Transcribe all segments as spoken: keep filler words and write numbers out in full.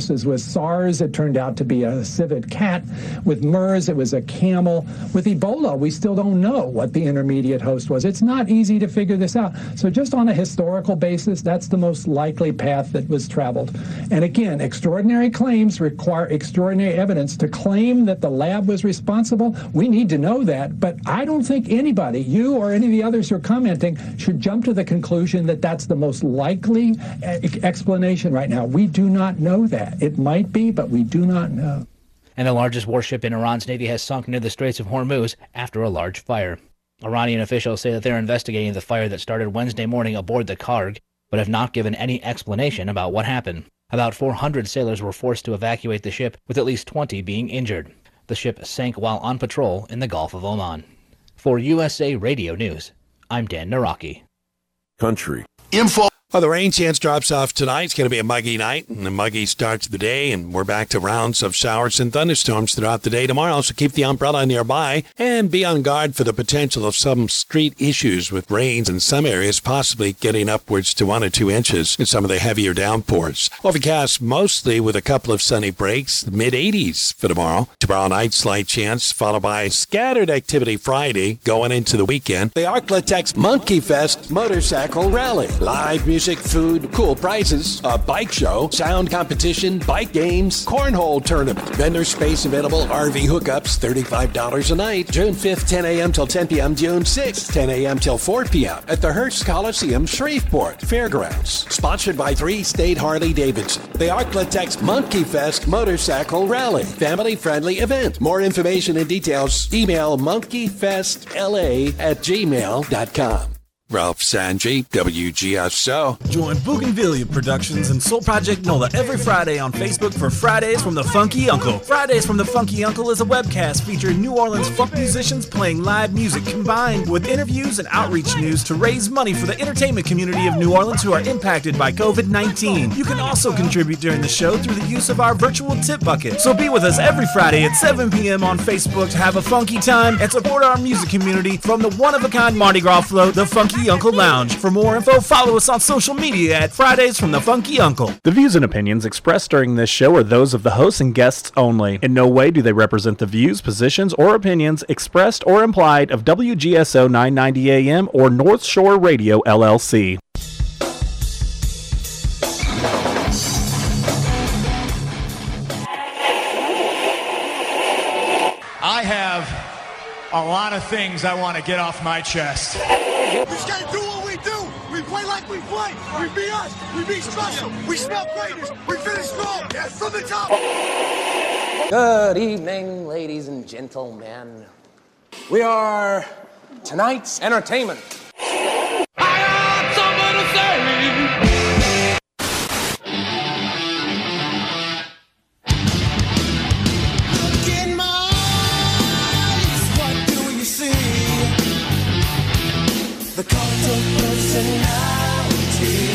viruses. With SARS, it turned out to be a civet cat. With MERS, it was a camel. With Ebola, we still don't know what the intermediate host was. It's not easy to figure this out. So just on a historical basis, that's the most likely path that was traveled. And again, extraordinary claims require extraordinary evidence. To claim that the lab was responsible, we need to know that. But I don't think anybody, you or any of the others who are commenting, should jump to the conclusion that that's the most likely explanation right now. We do not know that. It might be, but we do not know. And the largest warship in Iran's navy has sunk near the Straits of Hormuz after a large fire. Iranian officials say that they're investigating the fire that started Wednesday morning aboard the Karg, but have not given any explanation about what happened. About four hundred sailors were forced to evacuate the ship, with at least twenty being injured. The ship sank while on patrol in the Gulf of Oman. For U S A Radio News, I'm Dan Naraki. Country. Info. Well, the rain chance drops off tonight. It's going to be a muggy night, and a muggy start to the day, and we're back to rounds of showers and thunderstorms throughout the day tomorrow, so keep the umbrella nearby and be on guard for the potential of some street issues with rains in some areas, possibly getting upwards to one or two inches in some of the heavier downpours. Overcast mostly with a couple of sunny breaks, mid eighties for tomorrow. Tomorrow night, slight chance, followed by scattered activity Friday going into the weekend. The Arklatex Monkey Fest Motorcycle Rally. Live music. Music, food, cool prizes, a bike show, sound competition, bike games, cornhole tournament, vendor space available, R V hookups, thirty-five dollars a night. June fifth, ten a.m. till ten p.m. June sixth, ten a.m. till four p.m. at the Hearst Coliseum, Shreveport Fairgrounds. Sponsored by Three State Harley-Davidson. The Arklatex Monkey Fest Motorcycle Rally. Family-friendly event. More information and details, email monkeyfestla at gmail dot com. Ralph Sanji, W G S O. Join Bougainvillea Productions and Soul Project NOLA every Friday on Facebook for Fridays from the Funky Uncle. Fridays from the Funky Uncle is a webcast featuring New Orleans funk musicians playing live music combined with interviews and outreach news to raise money for the entertainment community of New Orleans who are impacted by covid nineteen. You can also contribute during the show through the use of our virtual tip bucket. So be with us every Friday at seven p.m. on Facebook to have a funky time and support our music community from the one-of-a-kind Mardi Gras float, the Funky Uncle Lounge. For more info, follow us on social media at Fridays from the Funky Uncle. The views and opinions expressed during this show are those of the hosts and guests only. In no way do they represent the views, positions, or opinions expressed or implied of W G S O nine ninety A M or North Shore Radio, L L C. I have a lot of things I want to get off my chest. We just gotta do what we do. We play like we play. We be us. We be special. We smell greatness. We finish strong. Yes, from the top. Good evening, ladies and gentlemen. We are tonight's entertainment. I got something to say. The cult of personality.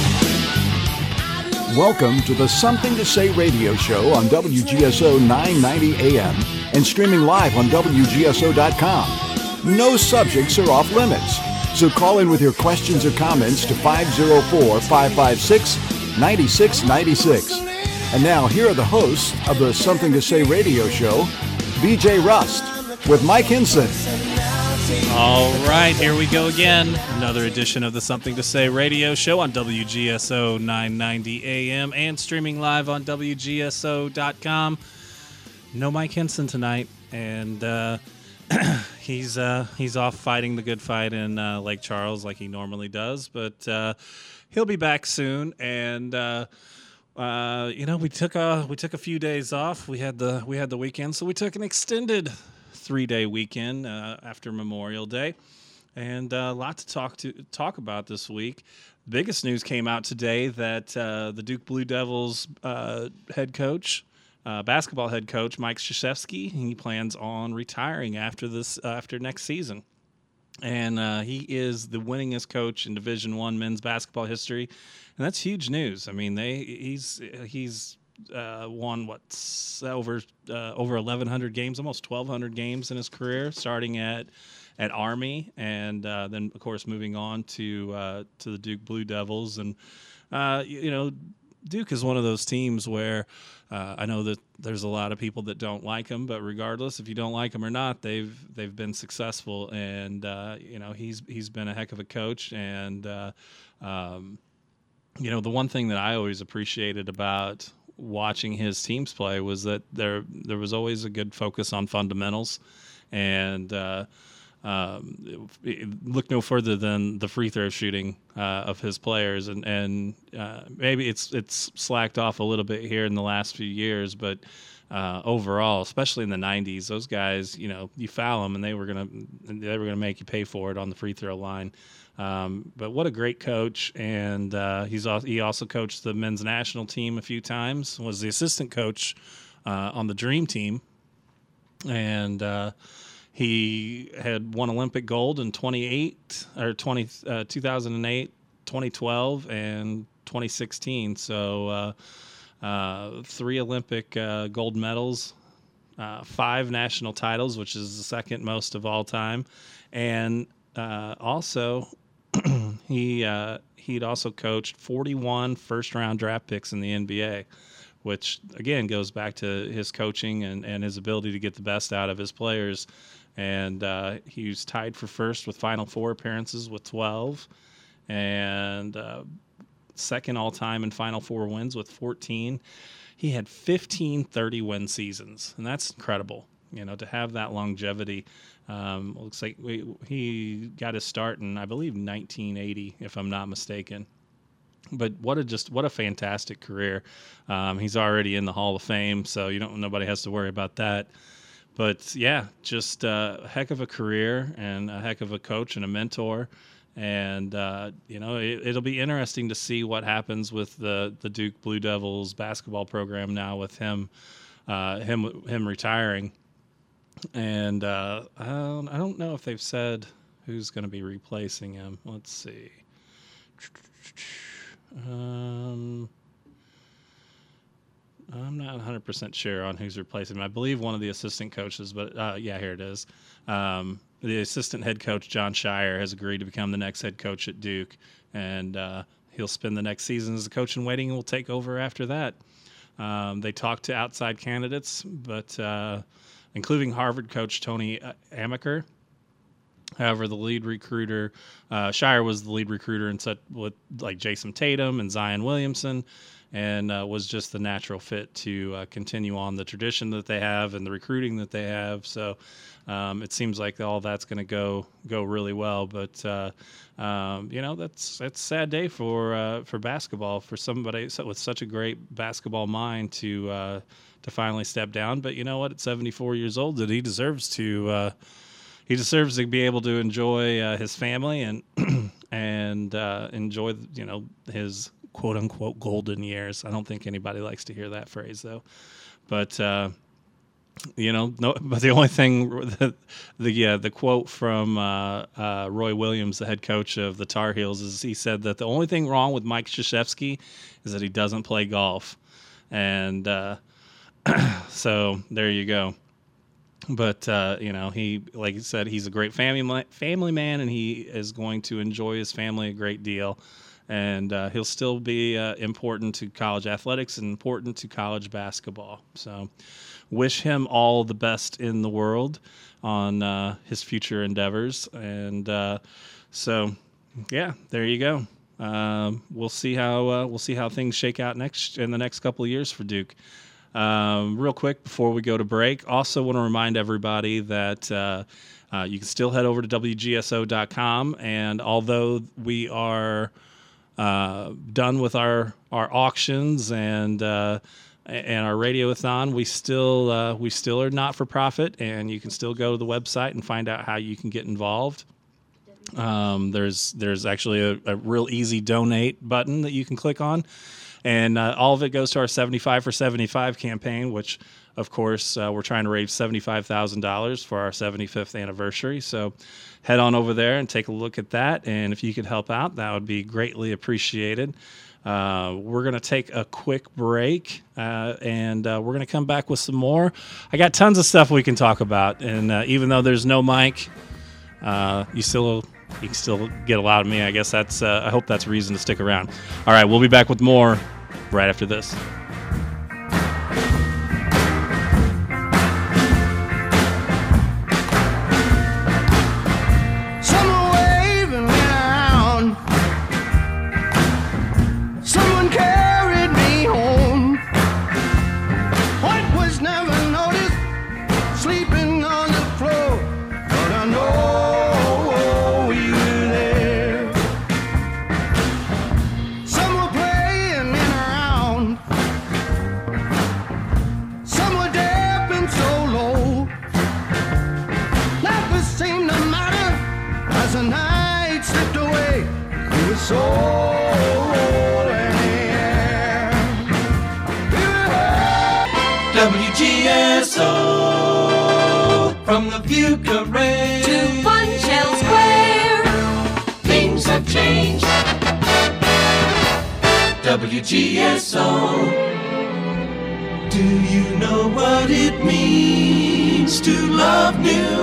Welcome to the Something to Say radio show on W G S O nine ninety A M and streaming live on W G S O dot com. No subjects are off limits, so call in with your questions or comments to five oh four, five five six, nine six nine six. And now here are the hosts of the Something to Say radio show, B J Rust with Mike Hinson. All right, here we go again. Another edition of the Something to Say radio show on W G S O nine ninety A M and streaming live on W G S O dot com. No Mike Hinson tonight, and uh, he's uh, he's off fighting the good fight in uh, Lake Charles like he normally does, but uh, he'll be back soon. And uh, uh, you know, we took a we took a few days off. We had the we had the weekend, so we took an extended three-day weekend uh, after Memorial Day, and a uh, lot to talk to talk about this week. Biggest news came out today that uh, the Duke Blue Devils uh, head coach, uh, basketball head coach Mike Krzyzewski, he plans on retiring after this uh, after next season, and uh, he is the winningest coach in Division One men's basketball history, and that's huge news. I mean, they he's he's. Uh, won what over uh, over eleven hundred games, almost twelve hundred games in his career, starting at at Army, and uh, then of course moving on to uh, to the Duke Blue Devils. And uh, you, you know, Duke is one of those teams where uh, I know that there's a lot of people that don't like him, but regardless if you don't like him or not, they've they've been successful, and uh, you know he's he's been a heck of a coach, and uh, um, you know the one thing that I always appreciated about watching his teams play was that there there was always a good focus on fundamentals, and uh, um, it, it look no further than the free throw shooting uh, of his players, and and uh, maybe it's it's slacked off a little bit here in the last few years, but uh, overall, especially in the nineties, those guys, you know, you foul them and they were gonna they were gonna make you pay for it on the free throw line. Um, but what a great coach, and uh, he's also, he also coached the men's national team a few times. Was the assistant coach uh, on the Dream Team, and uh, he had won Olympic gold in twenty-eight or twenty, uh, two thousand eight, twenty twelve, and twenty sixteen. So uh, uh, three Olympic uh, gold medals, uh, five national titles, which is the second most of all time, and uh, also. he uh, he'd also coached forty-one first-round draft picks in the N B A, which, again, goes back to his coaching and, and his ability to get the best out of his players. And uh, he was tied for first with Final Four appearances with twelve, and uh, second all-time in Final Four wins with fourteen. He had fifteen thirty-win seasons, and that's incredible, you know, to have that longevity. Um, looks like we, he got his start in, I believe, nineteen eighty, if I'm not mistaken. But what a just what a fantastic career. Um, he's already in the Hall of Fame, so you don't nobody has to worry about that. But yeah, just uh, a heck of a career and a heck of a coach and a mentor. And uh, you know, it, it'll be interesting to see what happens with the the Duke Blue Devils basketball program now with him uh, him him retiring. And uh, I, don't, I don't know if they've said who's going to be replacing him. Let's see. Um, I'm not one hundred percent sure on who's replacing him. I believe one of the assistant coaches, but uh, yeah, here it is. Um, the assistant head coach, John Shire, has agreed to become the next head coach at Duke, and uh, he'll spend the next season as a coach in waiting and will take over after that. Um, they talked to outside candidates, but uh, including Harvard coach Tony Amaker. However, the lead recruiter, uh, Shire was the lead recruiter and set with like Jason Tatum and Zion Williamson, and uh, was just the natural fit to uh, continue on the tradition that they have and the recruiting that they have. So um, it seems like all that's going to go go really well. But uh, um, you know, that's that's a sad day for uh, for basketball, for somebody with such a great basketball mind to uh, to finally step down. But you know what? At seventy-four years old, that he deserves to. Uh, He deserves to be able to enjoy uh, his family and and uh, enjoy, you know, his quote unquote golden years. I don't think anybody likes to hear that phrase though, but uh, you know, no. But the only thing, the the, uh, the quote from uh, uh, Roy Williams, the head coach of the Tar Heels, is he said that the only thing wrong with Mike Krzyzewski is that he doesn't play golf, and uh, so there you go. But, uh, you know, he, like you said, he's a great family family man, and he is going to enjoy his family a great deal. And uh, he'll still be uh, important to college athletics and important to college basketball. So wish him all the best in the world on uh, his future endeavors. And uh, so, yeah, there you go. Um, we'll see how uh, we'll see how things shake out next in the next couple of years for Duke. Um, real quick before we go to break, also want to remind everybody that uh, uh, you can still head over to W G S O dot com, and although we are uh, done with our, our auctions and uh, and our radiothon, we still uh, we still are not for profit, and you can still go to the website and find out how you can get involved. Um, there's there's actually a, a real easy donate button that you can click on. And uh, all of it goes to our seventy-five for seventy-five campaign, which, of course, uh, we're trying to raise seventy-five thousand dollars for our seventy-fifth anniversary. So head on over there and take a look at that. And if you could help out, that would be greatly appreciated. Uh, we're going to take a quick break, uh, and uh, we're going to come back with some more. I got tons of stuff we can talk about. And uh, even though there's no mic, uh, you still... You can still get a lot of me. I guess that's, uh, I hope that's reason to stick around. All right, we'll be back with more right after this. Someone waving me around. Someone carried me home. What was never noticed, sleeping on the floor. But I know you were there. Some were playing me around. Some were deaf and so low. Nothing seemed to matter as the night slipped away. It was so in the air. W G S O from the Fuca Range to Funchal Square. Things have changed. W G S O. Do you know what it means to love New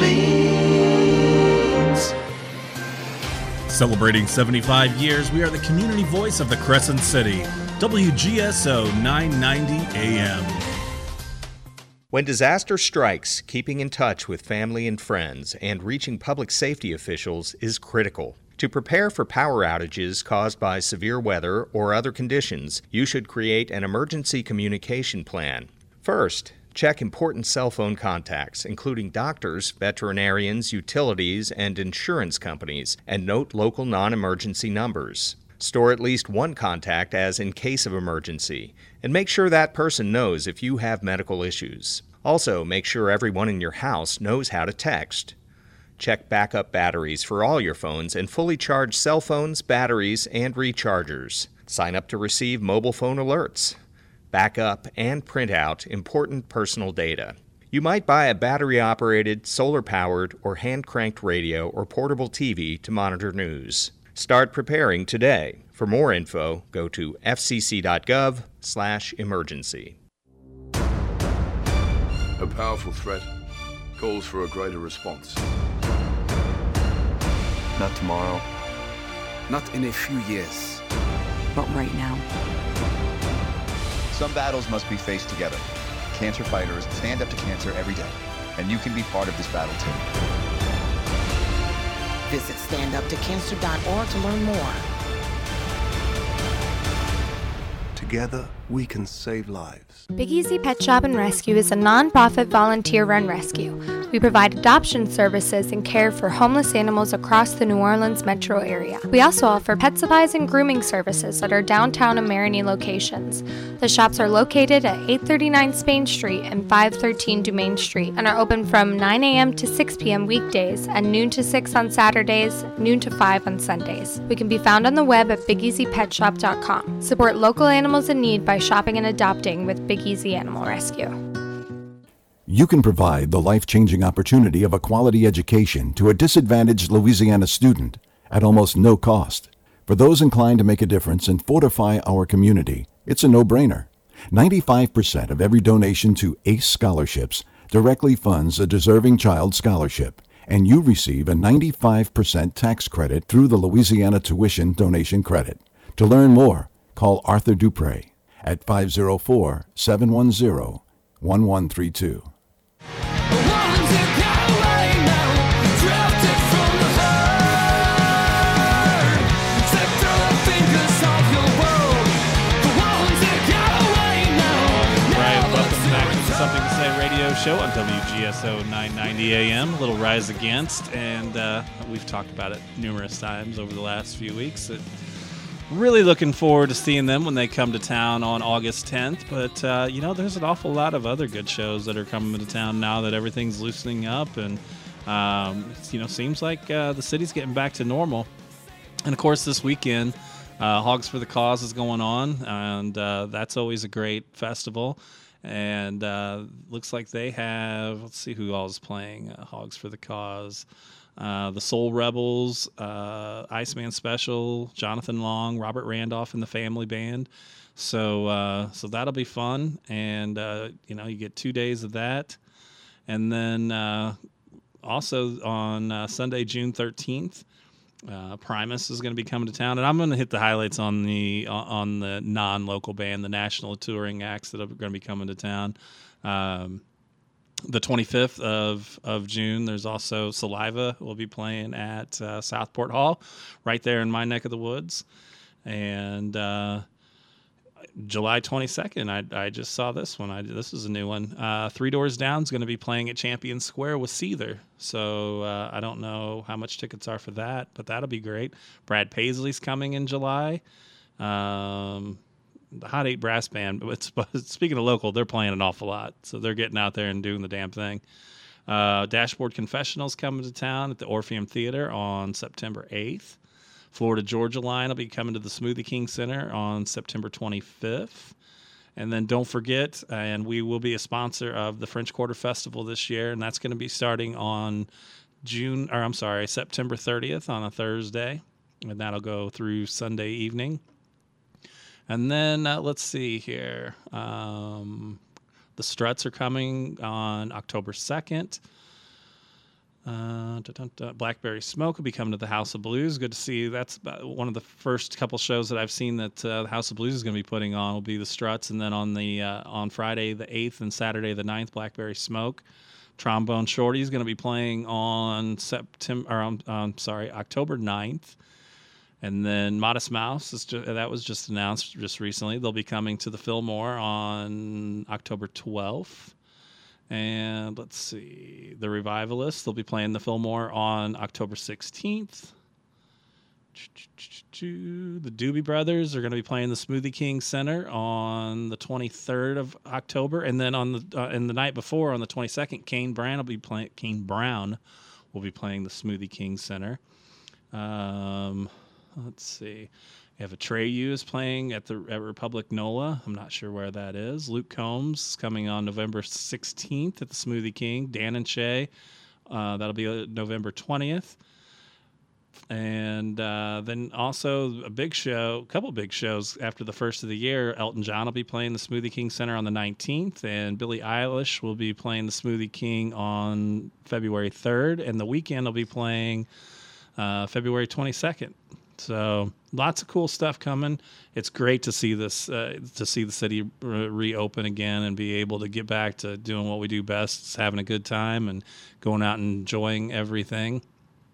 Orleans? Celebrating seventy-five years, we are the community voice of the Crescent City. W G S O nine ninety A M. When disaster strikes, keeping in touch with family and friends and reaching public safety officials is critical. To prepare for power outages caused by severe weather or other conditions, you should create an emergency communication plan. First, check important cell phone contacts, including doctors, veterinarians, utilities, and insurance companies, and note local non-emergency numbers. Store at least one contact as in case of emergency, and make sure that person knows if you have medical issues. Also, make sure everyone in your house knows how to text. Check backup batteries for all your phones and fully charge cell phones, batteries, and rechargers. Sign up to receive mobile phone alerts. Back up and print out important personal data. You might buy a battery-operated, solar-powered, or hand-cranked radio or portable T V to monitor news. Start preparing today. For more info, go to f c c dot gov slash emergency. A powerful threat calls for a greater response. Not tomorrow. Not in a few years. But right now. Some battles must be faced together. Cancer fighters stand up to cancer every day, and you can be part of this battle too. Visit stand up to cancer dot org to learn more. Together, we can save lives. Big Easy Pet Shop and Rescue is a non-profit volunteer-run rescue. We provide adoption services and care for homeless animals across the New Orleans metro area. We also offer pet supplies and grooming services at our downtown and Marigny locations. The shops are located at eight thirty-nine Spain Street and five thirteen Dumaine Street and are open from nine a.m. to six p.m. weekdays and noon to six on Saturdays, noon to five on Sundays. We can be found on the web at big easy pet shop dot com. Support local animals in need by shopping and adopting with Big Easy Animal Rescue. You can provide the life-changing opportunity of a quality education to a disadvantaged Louisiana student at almost no cost. For those inclined to make a difference and fortify our community, it's a no-brainer. ninety-five percent of every donation to ACE scholarships directly funds a deserving child scholarship, and you receive a ninety-five percent tax credit through the Louisiana Tuition Donation Credit. To learn more, call Arthur Dupre at five oh four, seven one zero, one one three two. Something to Say radio show on W G S O nine ninety A M, a little Rise Against, and uh, we've talked about it numerous times over the last few weeks. It, really looking forward to seeing them when they come to town on August tenth, but uh, you know, there's an awful lot of other good shows that are coming to town now that everything's loosening up, and um, you know, seems like uh, the city's getting back to normal. And of course, this weekend, uh, Hogs for the Cause is going on, and uh, that's always a great festival. And uh, looks like they have, let's see who all is playing, uh, Hogs for the Cause, uh, the Soul Rebels, uh, Iceman Special, Jonathan Long, Robert Randolph and the Family Band. So uh, so that'll be fun. And, uh, you know, you get two days of that. And then uh, also on uh, Sunday, June thirteenth, Uh, Primus is going to be coming to town, and I'm going to hit the highlights on the on the non-local band, the national touring acts that are going to be coming to town. Um, the twenty-fifth of, of June, there's also Saliva will be playing at uh, Southport Hall, right there in my neck of the woods. And uh, July twenty-second, I I just saw this one. I this is a new one. Uh, Three Doors Down is going to be playing at Champion Square with Seether. So uh, I don't know how much tickets are for that, but that'll be great. Brad Paisley's coming in July. Um, the Hot Eight Brass Band. It's, speaking of local, they're playing an awful lot, so they're getting out there and doing the damn thing. Uh, Dashboard Confessionals coming to town at the Orpheum Theater on September eighth. Florida Georgia Line will be coming to the Smoothie King Center on September twenty-fifth. And then don't forget, and we will be a sponsor of the French Quarter Festival this year, and that's going to be starting on June, or I'm sorry, September thirtieth on a Thursday, and that'll go through Sunday evening. And then uh, let's see here. Um, the Struts are coming on October second. Uh, dun, dun, dun. Blackberry Smoke will be coming to the House of Blues. Good to see. That's about one of the first couple shows that I've seen that uh, the House of Blues is going to be putting on will be the Struts, and then on the uh, on Friday the eighth and Saturday the ninth, Blackberry Smoke. Trombone Shorty is going to be playing on September. Or I'm um, sorry, October ninth, and then Modest Mouse is just, that was just announced just recently. They'll be coming to the Fillmore on October twelfth. And let's see, the Revivalists, they'll be playing the Fillmore on October sixteenth. The Doobie Brothers are going to be playing the Smoothie King Center on the twenty-third of October. And then on the uh, and the night before, on the twenty-second, Kane Brown will be playing Kane Brown will be playing the Smoothie King Center. Um, let's see. We have Atreyu is playing at the at Republic NOLA. I'm not sure where that is. Luke Combs is coming on November sixteenth at the Smoothie King. Dan and Shay, uh, that'll be November twentieth. And uh, then also a big show, a couple big shows after the first of the year. Elton John will be playing the Smoothie King Center on the nineteenth, and Billie Eilish will be playing the Smoothie King on February third, and The Weeknd will be playing uh, February twenty-second. So lots of cool stuff coming. It's great to see this, uh, to see the city re- reopen again and be able to get back to doing what we do best, having a good time and going out and enjoying everything.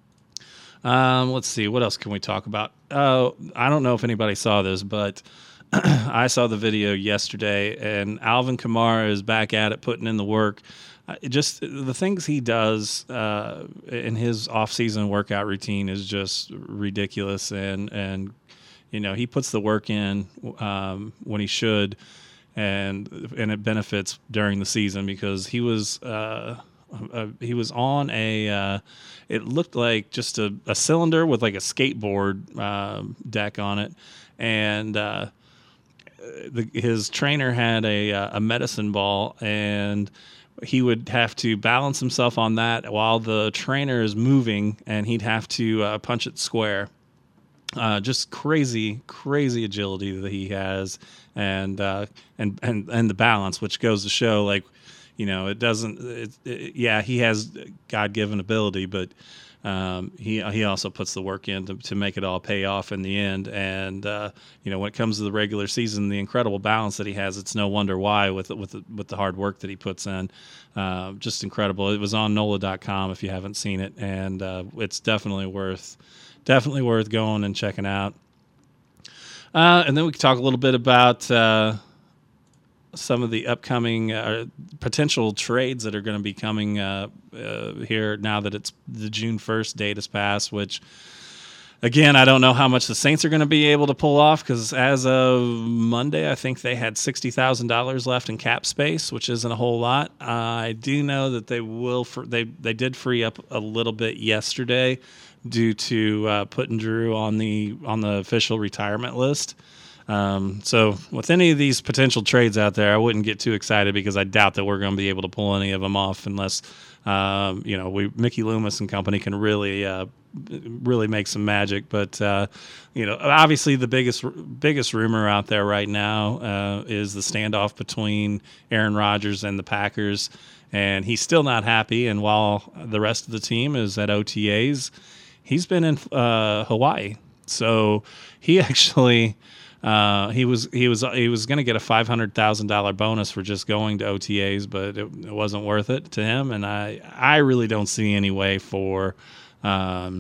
Um, let's see, what else can we talk about? Uh, I don't know if anybody saw this, but I saw the video yesterday, and Alvin Kamara is back at it, putting in the work. Uh, just the things he does uh, in his off-season workout routine is just ridiculous, and and you know he puts the work in um, when he should, and and it benefits during the season because he was uh, uh, he was on a uh, it looked like just a, a cylinder with like a skateboard uh, deck on it, and uh, the, his trainer had a a medicine ball, and he would have to balance himself on that while the trainer is moving, and he'd have to uh, punch it square. Uh, just crazy, crazy agility that he has, and uh, and and and the balance, which goes to show, like, you know, it doesn't. It, it, yeah, he has God-given ability, but um, he he also puts the work in to, to make it all pay off in the end. And uh, you know, when it comes to the regular season, the incredible balance that he has, it's no wonder why with with the, with the hard work that he puts in. Uh, just incredible. It was on N O L A dot com if you haven't seen it, and uh, it's definitely worth definitely worth going and checking out. Uh, and then we can talk a little bit about uh, some of the upcoming uh, potential trades that are going to be coming uh, uh, here now that it's the June first date has passed, which, again, I don't know how much the Saints are going to be able to pull off because as of Monday, I think they had sixty thousand dollars left in cap space, which isn't a whole lot. Uh, I do know that they will. For, they they did free up a little bit yesterday due to uh, putting Drew on the on the official retirement list. Um, so with any of these potential trades out there, I wouldn't get too excited because I doubt that we're going to be able to pull any of them off unless, um, you know, we Mickey Loomis and company can really, uh, really make some magic. But, uh, you know, obviously the biggest, biggest rumor out there right now, uh, is the standoff between Aaron Rodgers and the Packers, and he's still not happy. And while the rest of the team is at O T As, he's been in uh, Hawaii. So he actually uh, he was he was he was going to get a five hundred thousand dollar bonus for just going to O T As, but it, it wasn't worth it to him. And I I really don't see any way for um,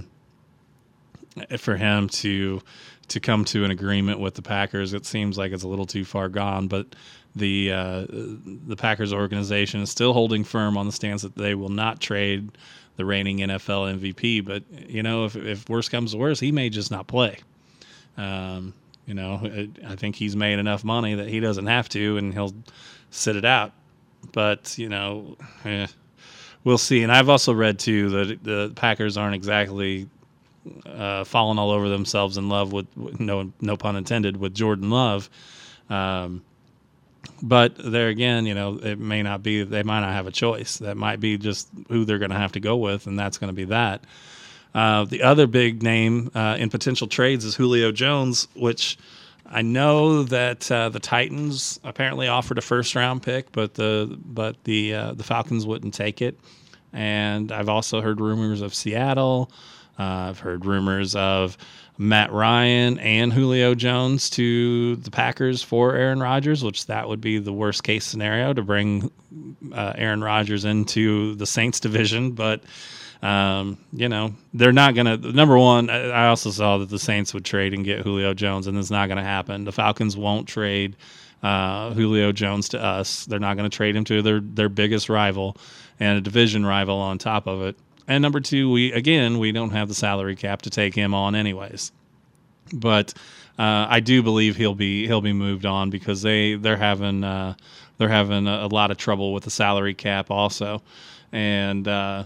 for him to to come to an agreement with the Packers. It seems like it's a little too far gone, but the uh, the Packers organization is still holding firm on the stance that they will not trade the reigning N F L M V P. But, you know, if, if worse comes to worse, he may just not play. Um, you know, it, I think he's made enough money that he doesn't have to, and he'll sit it out. But, you know, eh, we'll see. And I've also read, too, that the Packers aren't exactly uh, falling all over themselves in love with, no no pun intended, with Jordan Love. Um But there again, you know, it may not be, they might not have a choice. That might be just who they're going to have to go with, and that's going to be that. Uh, the other big name uh, in potential trades is Julio Jones, which I know that uh, the Titans apparently offered a first-round pick, but the but the uh, the Falcons wouldn't take it. And I've also heard rumors of Seattle. Uh, I've heard rumors of Matt Ryan and Julio Jones to the Packers for Aaron Rodgers, which that would be the worst case scenario, to bring uh, Aaron Rodgers into the Saints division. But, um, you know, they're not going to – number one, I also saw that the Saints would trade and get Julio Jones, and it's not going to happen. The Falcons won't trade uh, Julio Jones to us. They're not going to trade him to their, their biggest rival and a division rival on top of it. And number two, we again, we don't have the salary cap to take him on anyways. But uh, I do believe he'll be he'll be moved on, because they they're having uh, they're having a, a lot of trouble with the salary cap also. And uh,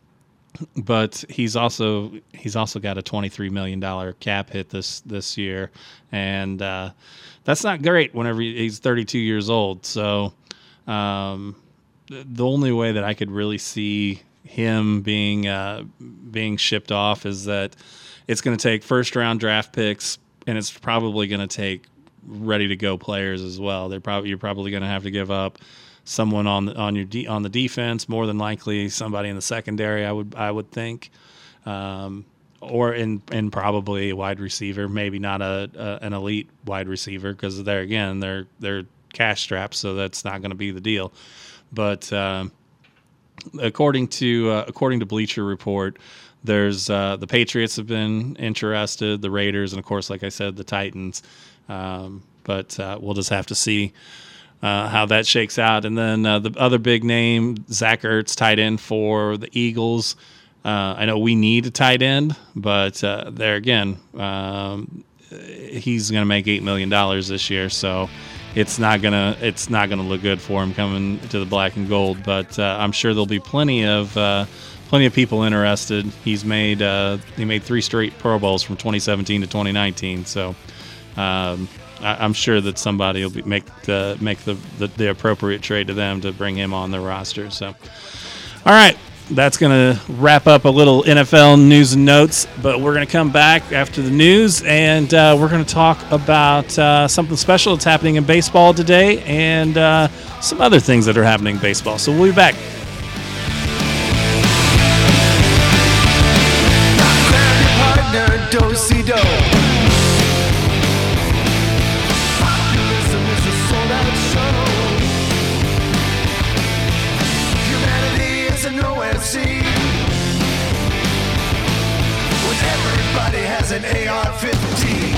but he's also he's also got a twenty-three million dollars cap hit this this year, and uh, that's not great whenever he's thirty-two years old. So um, the only way that I could really see him being uh, being shipped off is that it's going to take first round draft picks, and it's probably going to take ready to go players as well. They're probably you're probably going to have to give up someone on the, on your de- on the defense, more than likely somebody in the secondary. I would I would think, um, or in in probably a wide receiver, maybe not a, a an elite wide receiver, because there again they're they're cash strapped, so that's not going to be the deal. But um, According to uh, according to Bleacher Report, there's uh, the Patriots have been interested, the Raiders, and of course, like I said, the Titans. Um, but uh, we'll just have to see uh, how that shakes out. And then uh, the other big name, Zach Ertz, tight end for the Eagles. Uh, I know we need a tight end, but uh, there again, um, he's going to make eight million dollars this year, so it's not gonna it's not gonna look good for him coming to the black and gold. But uh, I'm sure there'll be plenty of uh, plenty of people interested. He's made uh, he made three straight Pro Bowls from twenty seventeen to twenty nineteen, so um, I, I'm sure that somebody will be, make the make the, the the appropriate trade to them to bring him on their roster. So, all right. That's going to wrap up a little N F L news and notes, but we're going to come back after the news, and uh, we're going to talk about uh, something special that's happening in baseball today, and uh, some other things that are happening in baseball. So we'll be back. Partner, do-si-do. Has an A R fifteen.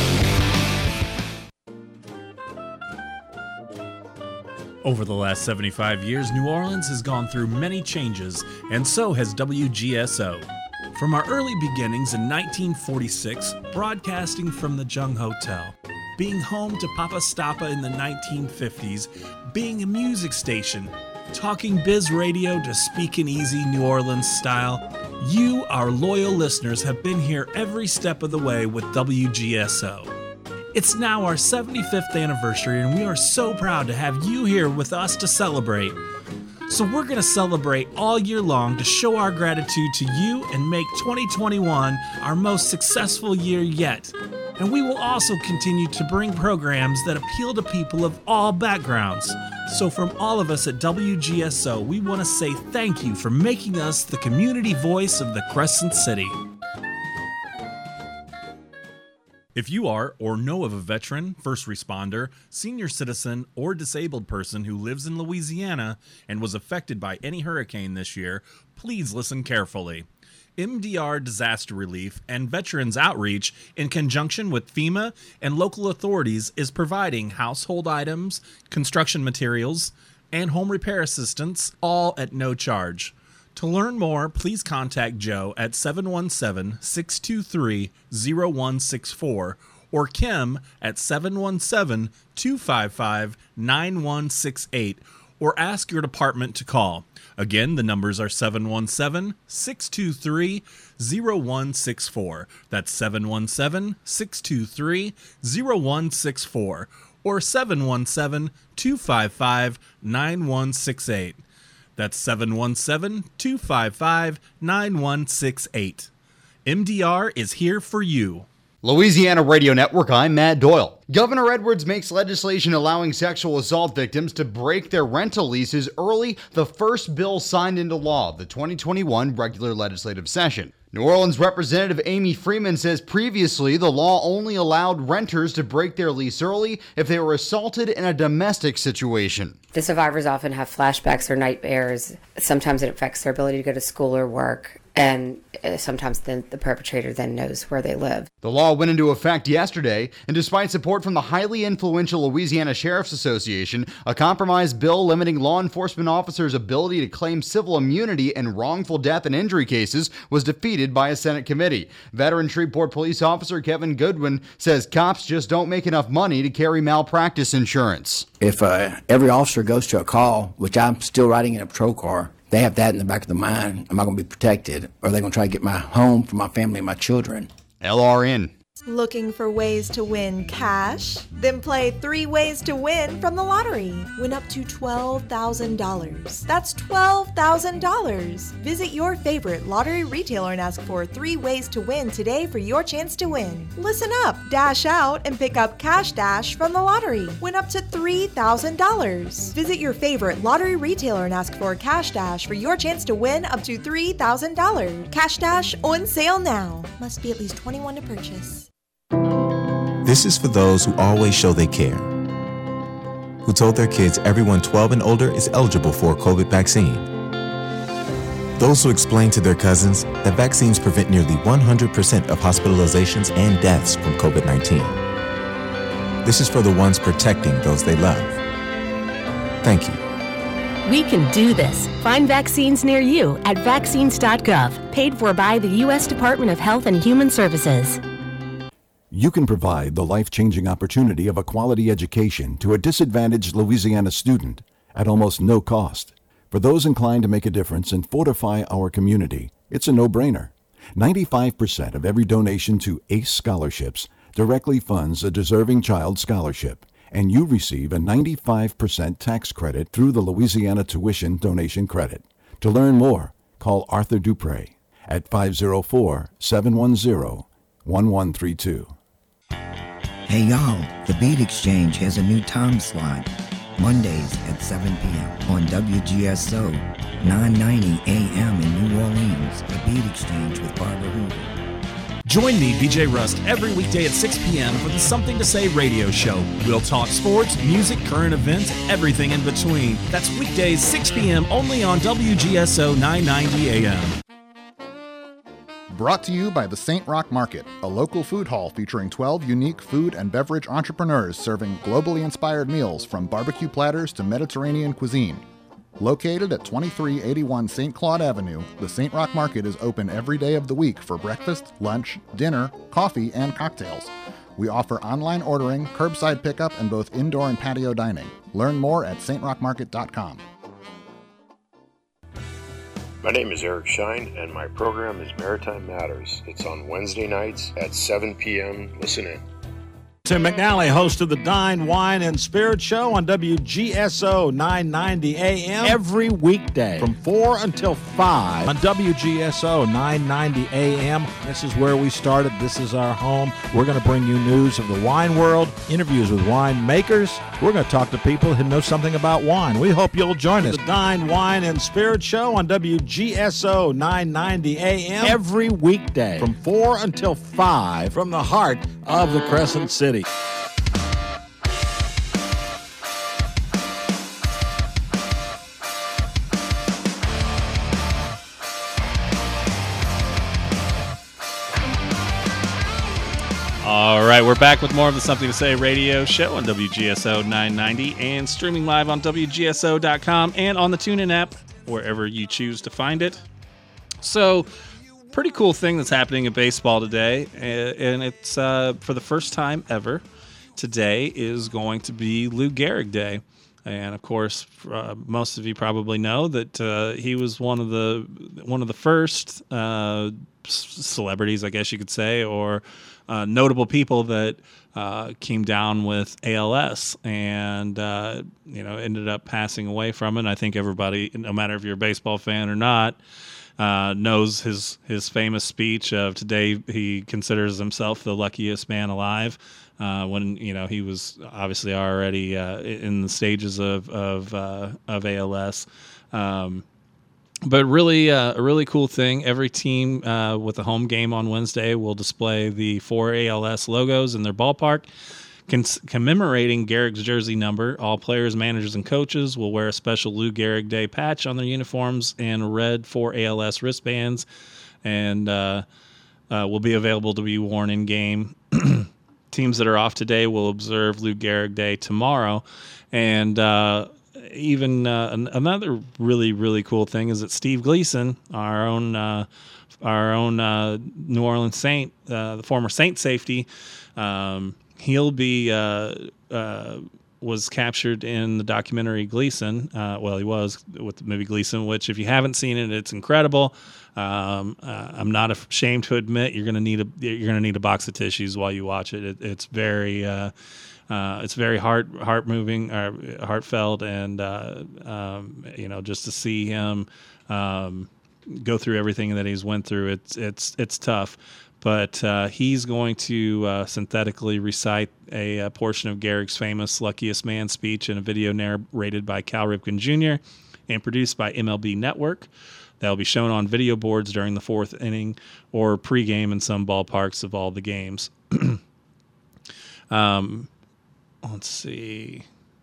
Over the last seventy-five years, New Orleans has gone through many changes, and so has W G S O. From our early beginnings in nineteen forty-six, broadcasting from the Jung Hotel, being home to Papa Stappa in the nineteen fifties, being a music station, talking biz radio to speaking easy New Orleans style, you, our loyal listeners, have been here every step of the way with W G S O. It's now our seventy-fifth anniversary, and we are so proud to have you here with us to celebrate. So we're going to celebrate all year long to show our gratitude to you and make twenty twenty-one our most successful year yet. And we will also continue to bring programs that appeal to people of all backgrounds. So from all of us at W G S O, we want to say thank you for making us the community voice of the Crescent City. If you are or know of a veteran, first responder, senior citizen, or disabled person who lives in Louisiana and was affected by any hurricane this year, please listen carefully. M D R Disaster Relief and Veterans Outreach, in conjunction with FEMA and local authorities, is providing household items, construction materials, and home repair assistance, all at no charge. To learn more, please contact Joe at seven one seven, six two three, zero one six four or Kim at seven one seven, two five five, nine one six eight, or ask your department to call. Again, the numbers are seven one seven, six two three, zero one six four. That's seven one seven, six two three, zero one six four or seven one seven, two five five, nine one six eight. That's seven one seven, two five five, nine one six eight. M D R is here for you. Louisiana Radio Network, I'm Matt Doyle. Governor Edwards makes legislation allowing sexual assault victims to break their rental leases early, the first bill signed into law of the twenty twenty-one regular legislative session. New Orleans Representative Amy Freeman says previously the law only allowed renters to break their lease early if they were assaulted in a domestic situation. The survivors often have flashbacks or nightmares. Sometimes it affects their ability to go to school or work, and sometimes the, the perpetrator then knows where they live. The law went into effect yesterday, and despite support from the highly influential Louisiana Sheriff's Association, a compromise bill limiting law enforcement officers' ability to claim civil immunity in wrongful death and injury cases was defeated by a Senate committee. Veteran Shreveport police officer Kevin Goodwin says cops just don't make enough money to carry malpractice insurance. If uh, every officer goes to a call, which I'm still riding in a patrol car, they have that in the back of their mind. Am I going to be protected? Or are they going to try to get my home for my family and my children? L R N. Looking for ways to win cash? Then play Three Ways to Win from the lottery. Win up to twelve thousand dollars. That's twelve thousand dollars. Visit your favorite lottery retailer and ask for Three Ways to Win today for your chance to win. Listen up, dash out, and pick up Cash Dash from the lottery. Win up to three thousand dollars. Visit your favorite lottery retailer and ask for Cash Dash for your chance to win up to three thousand dollars. Cash Dash on sale now. Must be at least twenty-one to purchase. This is for those who always show they care, who told their kids everyone twelve and older is eligible for a COVID vaccine. Those who explain to their cousins that vaccines prevent nearly one hundred percent of hospitalizations and deaths from COVID nineteen. This is for the ones protecting those they love. Thank you. We can do this. Find vaccines near you at vaccines dot gov, paid for by the U S Department of Health and Human Services. You can provide the life-changing opportunity of a quality education to a disadvantaged Louisiana student at almost no cost. For those inclined to make a difference and fortify our community, it's a no-brainer. ninety-five percent of every donation to ACE scholarships directly funds a deserving child scholarship, and you receive a ninety-five percent tax credit through the Louisiana Tuition Donation Credit. To learn more, call Arthur Dupre at five oh four, seven one zero, one one three two. Hey y'all, the Beat Exchange has a new time slot. Mondays at seven p.m. on W G S O, nine ninety a.m. in New Orleans. The Beat Exchange with Barbara Hoover. Join me, D J Rust, every weekday at six p.m. for the Something to Say radio show. We'll talk sports, music, current events, everything in between. That's weekdays, six p.m. only on W G S O nine ninety a.m. Brought to you by the Saint Roch Market, a local food hall featuring twelve unique food and beverage entrepreneurs serving globally inspired meals from barbecue platters to Mediterranean cuisine. Located at twenty-three eighty-one Saint Claude Avenue, the Saint Roch Market is open every day of the week for breakfast, lunch, dinner, coffee, and cocktails. We offer online ordering, curbside pickup, and both indoor and patio dining. Learn more at saint roch market dot com. My name is Eric Shine, and my program is Maritime Matters. It's on Wednesday nights at seven p.m. Listen in. Tim McNally, host of the Dine, Wine, and Spirit Show on W G S O nine ninety A M every weekday from four until five on W G S O nine ninety A M. This is where we started. This is our home. We're going to bring you news of the wine world, interviews with wine makers. We're going to talk to people who know something about wine. We hope you'll join us. The Dine, Wine, and Spirit Show on W G S O nine ninety A M every weekday from four until five from the heart of the Crescent City. All right, we're back with more of the Something to Say radio show on W G S O nine ninety and streaming live on W G S O dot com and on the TuneIn app, wherever you choose to find it. So, pretty cool thing that's happening in baseball today, and it's uh, for the first time ever. Today is going to be Lou Gehrig Day. And of course, uh, most of you probably know that uh, he was one of the one of the first uh, celebrities, I guess you could say, or uh, notable people that uh, came down with A L S and uh, you know ended up passing away from it. And I think everybody, no matter if you're a baseball fan or not, uh, knows his his famous speech of today. He considers himself the luckiest man alive. Uh, when you know he was obviously already uh, in the stages of of, uh, of A L S, um, but really uh, a really cool thing. Every team uh, with a home game on Wednesday will display the four A L S logos in their ballpark, Cons- commemorating Gehrig's jersey number. All players, managers, and coaches will wear a special Lou Gehrig Day patch on their uniforms and red four A L S wristbands, and uh, uh, will be available to be worn in game. Teams that are off today will observe Lou Gehrig Day tomorrow. And uh, even uh, an- another really, really cool thing is that Steve Gleason, our own uh, our own uh, New Orleans Saint, uh, the former Saint safety, um, he'll be uh, uh, was captured in the documentary Gleason. Uh, well, he was with the movie Gleason, which if you haven't seen it, it's incredible. Um, uh, I'm not ashamed to admit you're gonna need a you're gonna need a box of tissues while you watch it. it it's very uh, uh, it's very heart heart moving, uh, heartfelt, and uh, um, you know just to see him um, go through everything that he's went through, it's it's it's tough. But uh, he's going to uh, synthetically recite a, a portion of Gehrig's famous "Luckiest Man" speech in a video narrated by Cal Ripken Junior and produced by M L B Network. That will be shown on video boards during the fourth inning or pregame in some ballparks of all the games. um, let's see.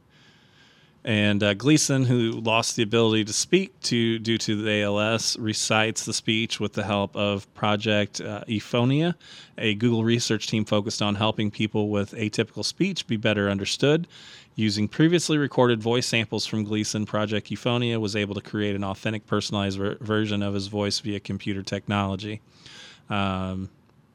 And uh, Gleason, who lost the ability to speak to due to the A L S, recites the speech with the help of Project uh, Euphonia, a Google research team focused on helping people with atypical speech be better understood. Using previously recorded voice samples from Gleason, Project Euphonia was able to create an authentic, personalized ver- version of his voice via computer technology. Um,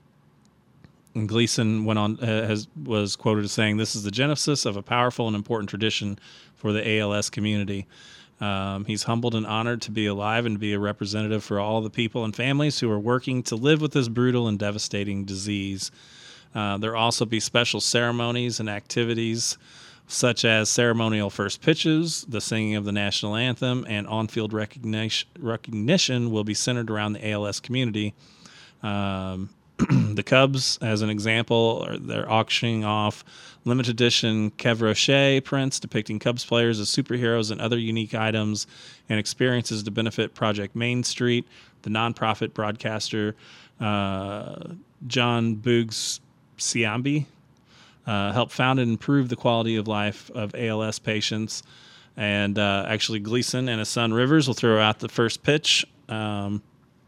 and Gleason went on uh, has was quoted as saying, "This is the genesis of a powerful and important tradition for the A L S community." Um, he's humbled and honored to be alive and to be a representative for all the people and families who are working to live with this brutal and devastating disease. Uh, there will also be special ceremonies and activities such as ceremonial first pitches, the singing of the national anthem, and on-field recognition, recognition will be centered around the A L S community. Um, the Cubs, as an example, are, they're auctioning off limited edition Kev Roche prints depicting Cubs players as superheroes and other unique items and experiences to benefit Project Main Street. The nonprofit broadcaster uh, John Boogs Siambi Uh, helped found and improve the quality of life of A L S patients. And uh, actually, Gleason and his son Rivers will throw out the first pitch. Um,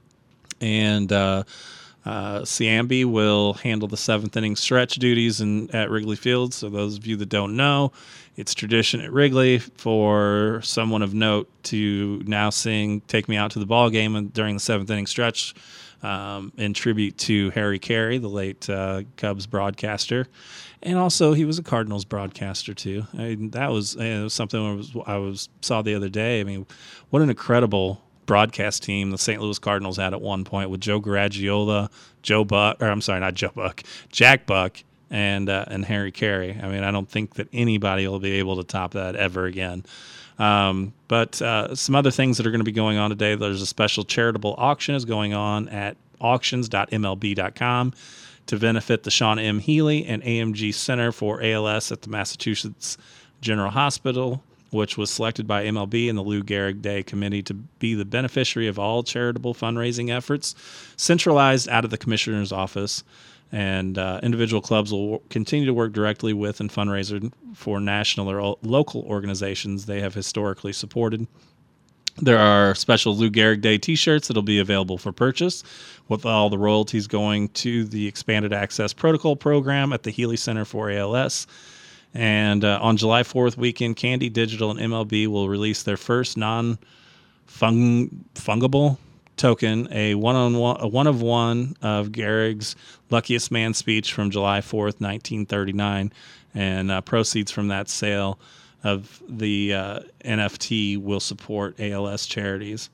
and uh, uh, Siambi will handle the seventh inning stretch duties in, at Wrigley Field. So those of you that don't know, it's tradition at Wrigley for someone of note to now sing "Take Me Out to the Ball Game" during the seventh inning stretch. Um, in tribute to Harry Carey, the late uh, Cubs broadcaster. And also, he was a Cardinals broadcaster, too. I mean, that was, uh, was something I, was, I was saw the other day. I mean, what an incredible broadcast team the Saint Louis Cardinals had at one point with Joe Garagiola, Joe Buck, or I'm sorry, not Joe Buck, Jack Buck, and uh, and Harry Carey. I mean, I don't think that anybody will be able to top that ever again. Um, but uh, some other things that are going to be going on today, there's a special charitable auction is going on at auctions dot m l b dot com to benefit the Sean M. Healy and A M G Center for A L S at the Massachusetts General Hospital, which was selected by M L B and the Lou Gehrig Day Committee to be the beneficiary of all charitable fundraising efforts, centralized out of the Commissioner's office. And uh, individual clubs will continue to work directly with and fundraiser for national or local organizations they have historically supported. There are special Lou Gehrig Day T-shirts that will be available for purchase, with all the royalties going to the Expanded Access Protocol program at the Healy Center for A L S. And uh, on July fourth weekend, Candy Digital and M L B will release their first non-fungible token, a one-on-one, a one of one of Gehrig's Luckiest Man speech from July fourth, nineteen thirty-nine, and uh, proceeds from that sale of the uh, N F T will support A L S charities.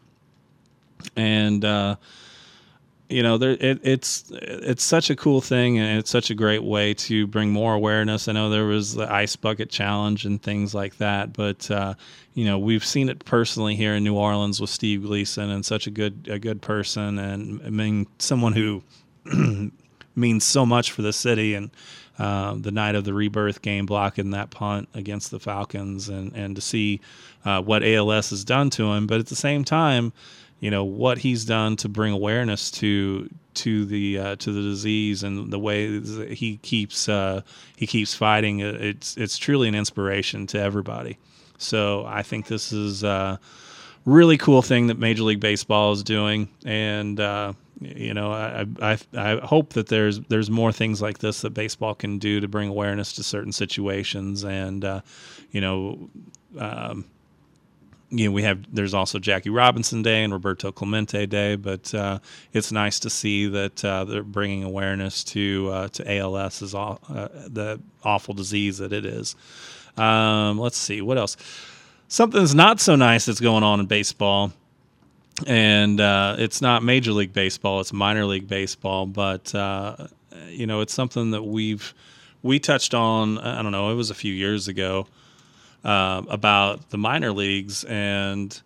And uh, you know, there it, it's it's such a cool thing, and it's such a great way to bring more awareness. I know there was the Ice Bucket Challenge and things like that, but uh, you know, we've seen it personally here in New Orleans with Steve Gleason, and such a good a good person, and I mean someone who means so much for the city. And uh, the night of the Rebirth game, blocking that punt against the Falcons, and and to see uh, what A L S has done to him, but at the same time, you know, what he's done to bring awareness to to the uh, to the disease, and the way he keeps uh, he keeps fighting. It's it's truly an inspiration to everybody. So I think this is a really cool thing that Major League Baseball is doing, and uh, you know, I, I I hope that there's there's more things like this that baseball can do to bring awareness to certain situations, and uh, you know. Um, You know, we have. There's also Jackie Robinson Day and Roberto Clemente Day, but uh, it's nice to see that uh, they're bringing awareness to uh, to A L S, as all, uh, the awful disease that it is. Um, let's see what else. Something that's not so nice that's going on in baseball, and uh, it's not Major League Baseball; it's minor league baseball. But uh, you know, it's something that we've we touched on. I don't know. It was a few years ago. Uh, about the minor leagues, and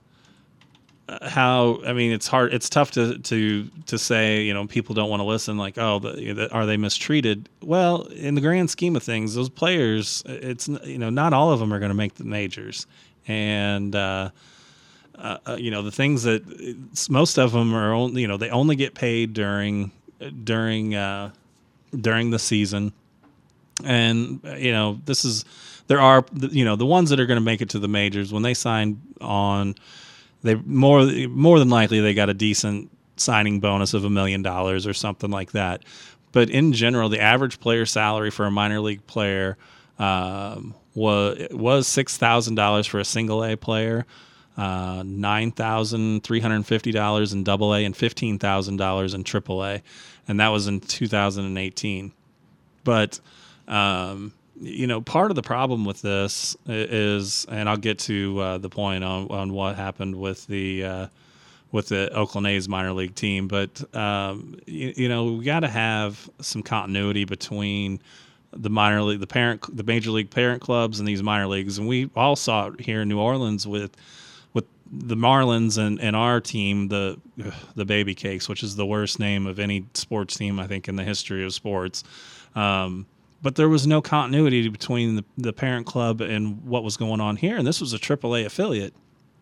how, I mean, it's hard, it's tough to, to, to say, you know, people don't want to listen, like, oh, the, the, are they mistreated? Well, in the grand scheme of things, those players, it's, you know, not all of them are going to make the majors. And, uh, uh, you know, the things that most of them are only, you know, they only get paid during, during, uh, during the season. And, you know, this is, there are, you know, the ones that are going to make it to the majors, when they sign on, they more more than likely they got a decent signing bonus of a million dollars or something like that. But in general, the average player salary for a minor league player um, was was six thousand dollars for a single A player, uh, nine thousand three hundred fifty dollars in double A, and fifteen thousand dollars in triple A, and that was in two thousand eighteen. But um, you know, part of the problem with this is, and I'll get to uh, the point on, on what happened with the uh, with the Oakland A's minor league team, but um, you, you know, we got to have some continuity between the minor league, the parent, the major league parent clubs, and these minor leagues. And we all saw it here in New Orleans with with the Marlins and, and our team, the the Baby Cakes, which is the worst name of any sports team, I think, in the history of sports. Um, But there was no continuity between the, the parent club and what was going on here, and this was a triple A affiliate.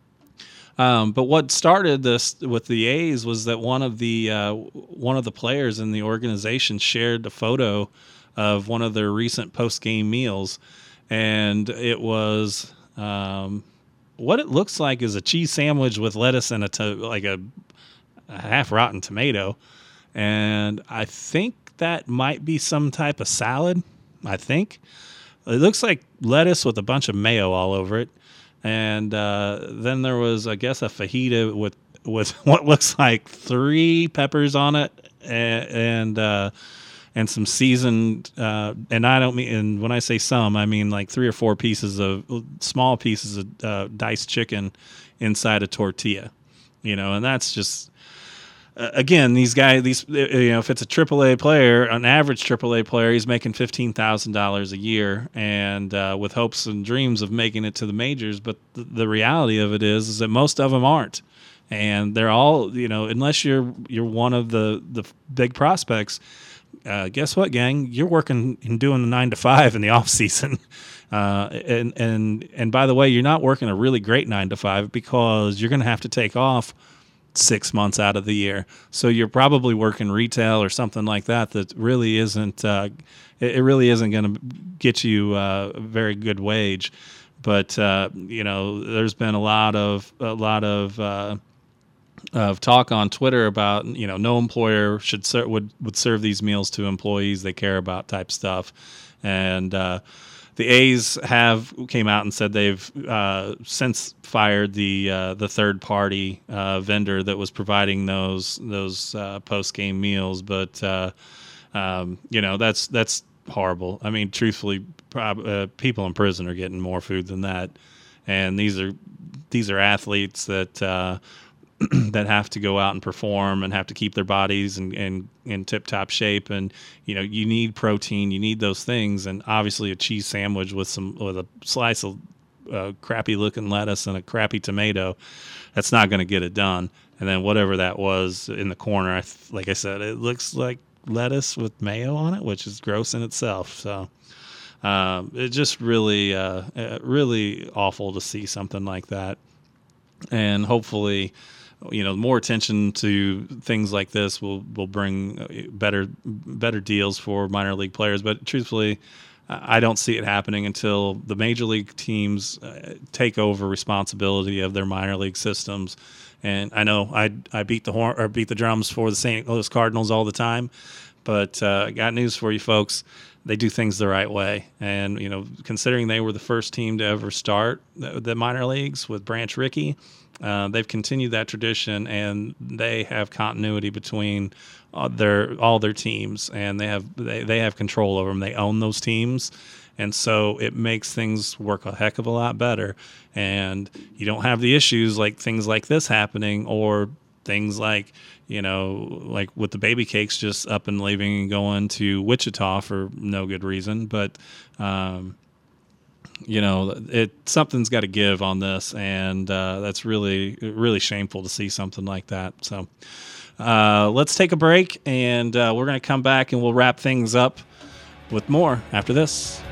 Um, but what started this with the A's was that one of the uh, one of the players in the organization shared a photo of one of their recent post-game meals, and it was um, what it looks like is a cheese sandwich with lettuce and a to- like a, a half-rotten tomato, and I think that might be some type of salad. I think it looks like lettuce with a bunch of mayo all over it, and uh, then there was, I guess, a fajita with with what looks like three peppers on it, and and, uh, and some seasoned. Uh, and I don't mean, and when I say some, I mean like three or four pieces of small pieces of uh, diced chicken inside a tortilla. You know, and that's just. Uh, again, these guys, these you know, if it's a triple A player, an average triple A player, he's making fifteen thousand dollars a year, and uh, with hopes and dreams of making it to the majors. But the, the reality of it is, is that most of them aren't, and they're all, you know, unless you're you're one of the the big prospects. Uh, guess what, gang? You're working and doing the nine to five in the off season. Uh, and and and by the way, you're not working a really great nine to five because you're going to have to take off six months out of the year. So you're probably working retail or something like that that really isn't uh, it, it really isn't going to get you uh, a very good wage. But uh, you know, there's been a lot of a lot of uh, of talk on Twitter about, you know, no employer should ser- would would serve these meals to employees they care about type stuff, and uh, the A's have came out and said they've uh, since fired the uh, the third party uh, vendor that was providing those those uh, post game meals, but uh, um, you know, that's that's horrible. I mean, truthfully, prob- uh, people in prison are getting more food than that, and these are these are athletes that. Uh, that have to go out and perform and have to keep their bodies in, in, in tip-top shape. And, you know, you need protein, you need those things. And obviously a cheese sandwich with some, with a slice of uh, crappy looking lettuce and a crappy tomato, that's not going to get it done. And then whatever that was in the corner, I th- like I said, it looks like lettuce with mayo on it, which is gross in itself. So um, it's just really, uh, really awful to see something like that. And hopefully, you know, more attention to things like this will, will bring better better deals for minor league players. But truthfully, I don't see it happening until the major league teams uh, take over responsibility of their minor league systems. And I know I I beat the horn or beat the drums for the Saint Louis Cardinals all the time, but uh, I got news for you folks. They do things the right way. And, you know, considering they were the first team to ever start the, the minor leagues with Branch Rickey, uh, they've continued that tradition, and they have continuity between uh, their all their teams, and they have they, they have control over them. They own those teams, and so it makes things work a heck of a lot better. And you don't have the issues like things like this happening, or things like, you know, like with the baby cakes just up and leaving and going to Wichita for no good reason. But, um, you know, it something's got to give on this, and uh, that's really, really shameful to see something like that. So uh, let's take a break, and uh, we're going to come back and we'll wrap things up with more after this.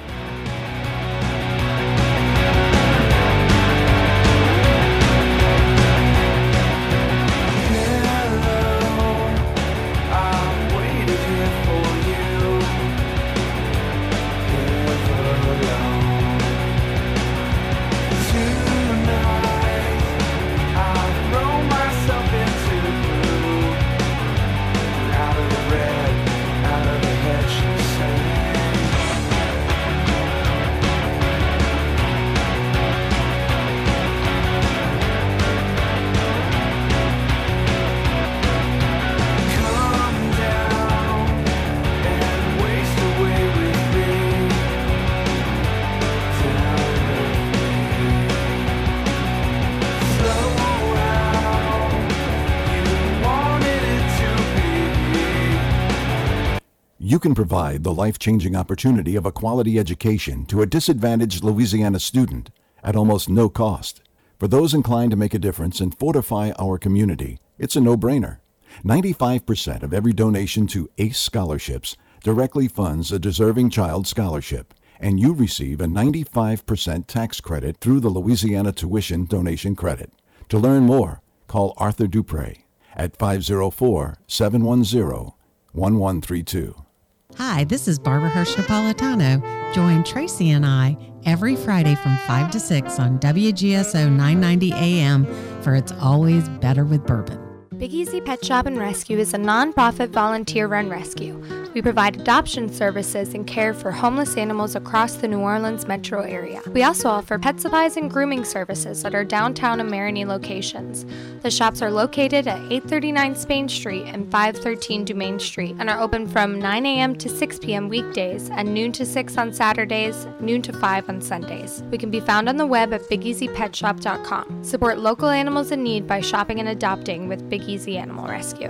You can provide the life-changing opportunity of a quality education to a disadvantaged Louisiana student at almost no cost. For those inclined to make a difference and fortify our community, it's a no-brainer. ninety-five percent of every donation to ACE Scholarships directly funds a deserving child scholarship, and you receive a ninety-five percent tax credit through the Louisiana Tuition Donation Credit. To learn more, call Arthur Dupre at five oh four, seven one zero, one one three two. Hi, this is Barbara Hirsch Napolitano. Join Tracy and I every Friday from five to six on W G S O nine ninety A M for It's Always Better with Bourbon. Big Easy Pet Shop and Rescue is a non-profit volunteer-run rescue. We provide adoption services and care for homeless animals across the New Orleans metro area. We also offer pet supplies and grooming services at our downtown and Marigny locations. The shops are located at eight thirty-nine Spain Street and five thirteen Dumaine Street and are open from nine a.m. to six p.m. weekdays and noon to six on Saturdays, noon to five on Sundays. We can be found on the web at big easy pet shop dot com. Support local animals in need by shopping and adopting with Big Easy Animal Rescue.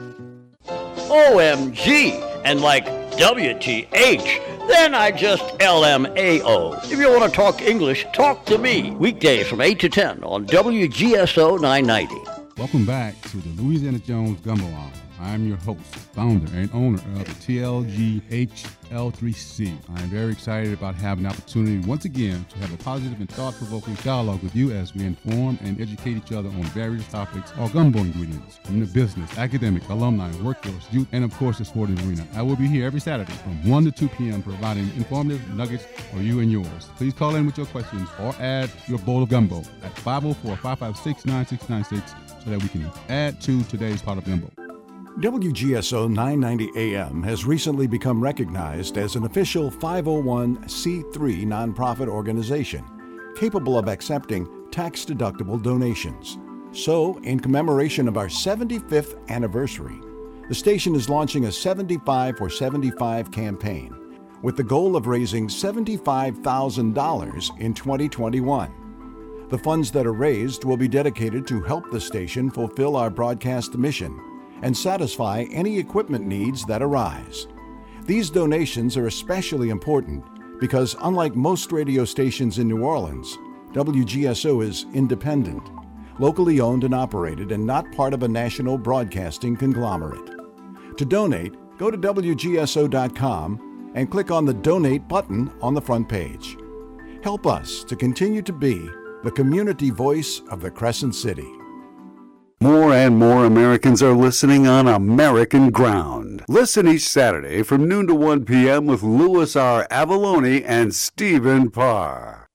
O M G! And like W T H, then I just L M A O. If you want to talk English, talk to me. Weekdays from eight to ten on W G S O nine ninety. Welcome back to the Louisiana Jones Gumbo Hour. I'm your host, founder, and owner of the T L G H L three C. I'm very excited about having the opportunity once again to have a positive and thought-provoking dialogue with you as we inform and educate each other on various topics or gumbo ingredients from the business, academic, alumni, workforce, youth, and of course the sporting arena. I will be here every Saturday from one to two p.m. providing informative nuggets for you and yours. Please call in with your questions or add your bowl of gumbo at five oh four, five five six, nine six nine six so that we can add to today's pot of gumbo. W G S O nine ninety A M has recently become recognized as an official five oh one c three nonprofit organization capable of accepting tax-deductible donations. So, in commemoration of our seventy-fifth anniversary, the station is launching a seventy-five for seventy-five campaign with the goal of raising seventy-five thousand dollars in twenty twenty-one. The funds that are raised will be dedicated to help the station fulfill our broadcast mission and satisfy any equipment needs that arise. These donations are especially important because, unlike most radio stations in New Orleans, W G S O is independent, locally owned and operated, and not part of a national broadcasting conglomerate. To donate, go to W G S O dot com and click on the Donate button on the front page. Help us to continue to be the community voice of the Crescent City. More and more Americans are listening on American ground. Listen each Saturday from noon to one p.m. with Louis R. Avalone and Stephen Parr.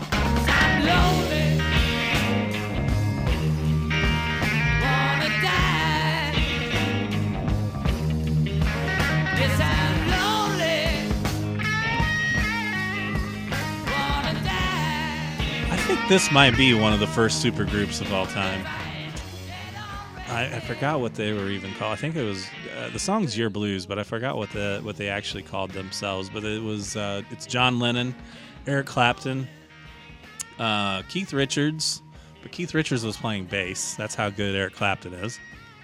I think this might be one of the first supergroups of all time. I, I forgot what they were even called. I think it was uh, the song's "Your Blues," but I forgot what the what they actually called themselves. But it was uh, it's John Lennon, Eric Clapton, uh, Keith Richards. But Keith Richards was playing bass. That's how good Eric Clapton is.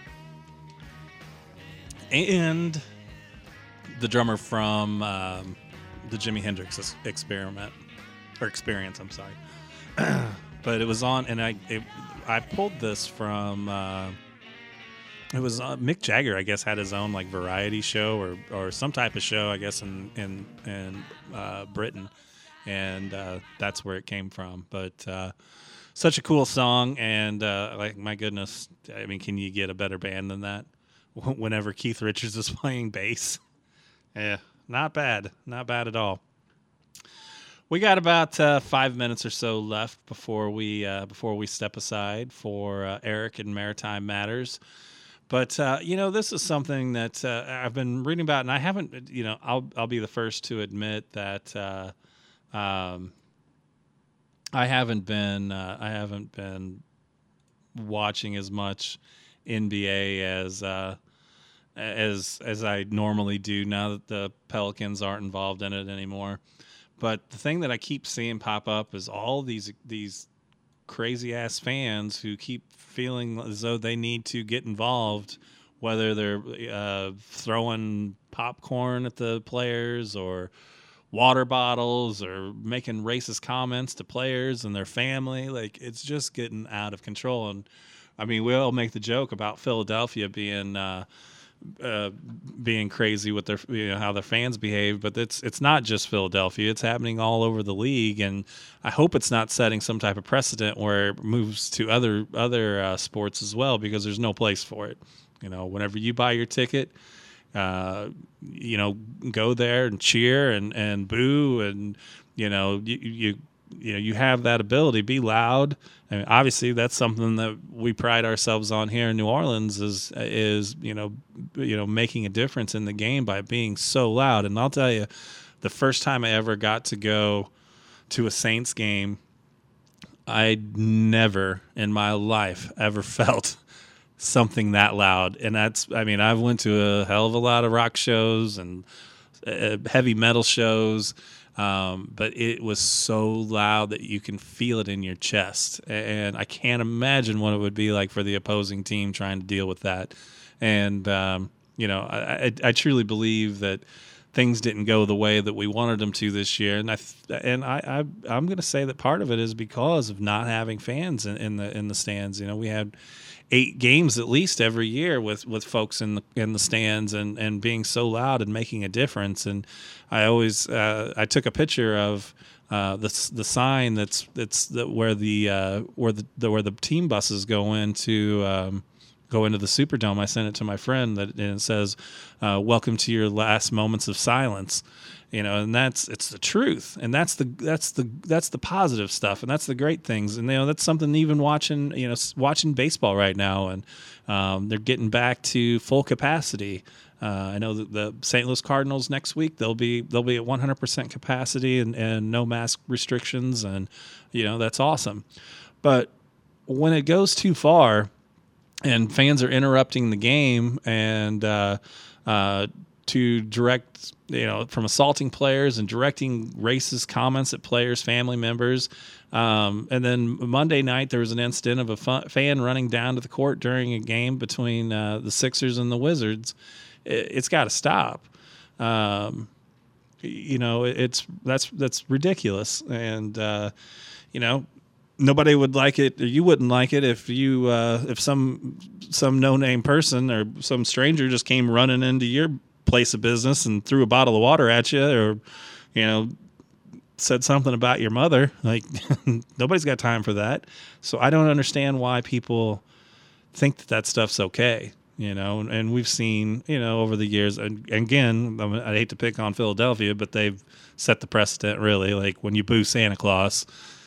And the drummer from um, the Jimi Hendrix experiment or experience. I'm sorry, but it was on, and I it, I pulled this from. Uh, It was uh, Mick Jagger, I guess, had his own like variety show or, or some type of show, I guess, in in in uh, Britain, and uh, that's where it came from. But uh, such a cool song, and uh, like my goodness, I mean, can you get a better band than that? Whenever Keith Richards is playing bass, yeah, not bad, not bad at all. We got about uh, five minutes or so left before we uh, before we step aside for uh, Eric and Maritime Matters. But, uh, you know, this is something that uh, I've been reading about, and I haven't, you know, I'll I'll be the first to admit that uh, um, I haven't been uh, I haven't been watching as much N B A as uh, as as I normally do now that the Pelicans aren't involved in it anymore. But the thing that I keep seeing pop up is all these these crazy ass fans who keep feeling as though they need to get involved, whether they're uh, throwing popcorn at the players or water bottles or making racist comments to players and their family. Like, it's just getting out of control. And I mean, we all make the joke about Philadelphia being uh, uh, being crazy with their, you know, how their fans behave, but it's it's not just Philadelphia. It's happening all over the league, and I hope it's not setting some type of precedent where it moves to other other uh, sports as well, because there's no place for it. You know, whenever you buy your ticket, uh, you know, go there and cheer and, and boo, and you know, you you you know, you have that ability. Be loud. I mean, obviously, that's something that we pride ourselves on here in New Orleans is is you know you know making a difference in the game by being so loud. And I'll tell you, the first time I ever got to go to a Saints game, I never in my life ever felt something that loud. And that's, I mean, I've went to a hell of a lot of rock shows and uh, heavy metal shows. Um, but it was so loud that you can feel it in your chest. And I can't imagine what it would be like for the opposing team trying to deal with that. And, um, you know, I, I, I truly believe that things didn't go the way that we wanted them to this year. And I th- and I, I I'm going to say that part of it is because of not having fans in, in the in the stands. You know, we had eight games at least every year with, with folks in the in the stands and, and being so loud and making a difference. And I always uh, I took a picture of uh, the the sign that's that's the, where the uh, where the, the where the team buses go into um, go into the Superdome. I sent it to my friend that and it says, uh, "Welcome to your last moments of silence." You know, and that's it's the truth, and that's the that's the that's the positive stuff, and that's the great things, and you know that's something even watching you know watching baseball right now, and um, they're getting back to full capacity. Uh, I know that the Saint Louis Cardinals next week they'll be they'll be at one hundred percent capacity and, and no mask restrictions, and you know that's awesome. But when it goes too far, and fans are interrupting the game and uh, uh, to direct, you know, from assaulting players and directing racist comments at players, family members. Um, and then Monday night, there was an incident of a fun, fan running down to the court during a game between uh, the Sixers and the Wizards. It, it's got to stop. Um, you know, it's that's that's ridiculous. And, uh, you know, nobody would like it, or you wouldn't like it if you uh, if some some no-name person or some stranger just came running into your place of business and threw a bottle of water at you, or you know said something about your mother. Like nobody's got time for that. So I don't understand why people think that that stuff's okay, you know. And, and we've seen, you know, over the years, and, and again, I, mean, I hate to pick on Philadelphia, but they've set the precedent really. Like when you boo Santa Claus,